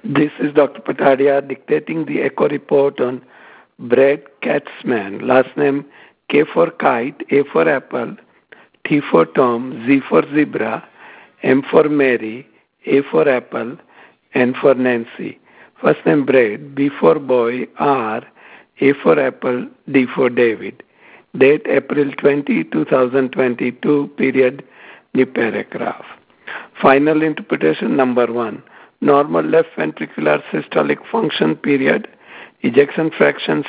This is Dr. Patadia dictating the echo report on Brad Katzman. Last name K for kite, A for apple, T for Tom, Z for zebra, M for Mary, A for apple, N for Nancy. First name Brad, B for boy, R, A for apple, D for David. Date April 20, 2022, period, new paragraph. Final interpretation number 1. Normal left ventricular systolic function period, ejection fraction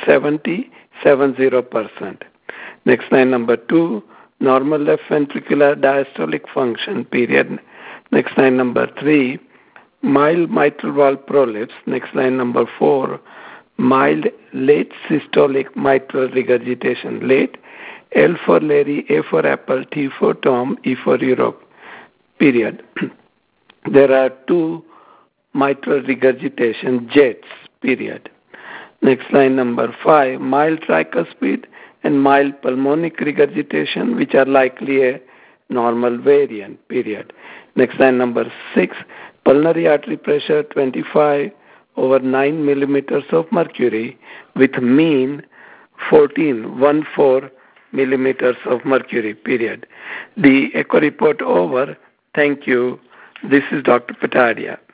70%. Next line number 2, normal left ventricular diastolic function period. Next line number 3, mild mitral valve prolapse. Next line number 4, mild late systolic mitral regurgitation. Late, L for Larry, A for apple, T for Tom, E for Europe, period. There are 2 mitral regurgitation jets, period. Next line number 5, mild tricuspid and mild pulmonic regurgitation, which are likely a normal variant, period. Next line number 6, pulmonary artery pressure 25/9 millimeters of mercury with mean 14 millimeters of mercury, period. The echo report over. Thank you. This is Dr. Patadia.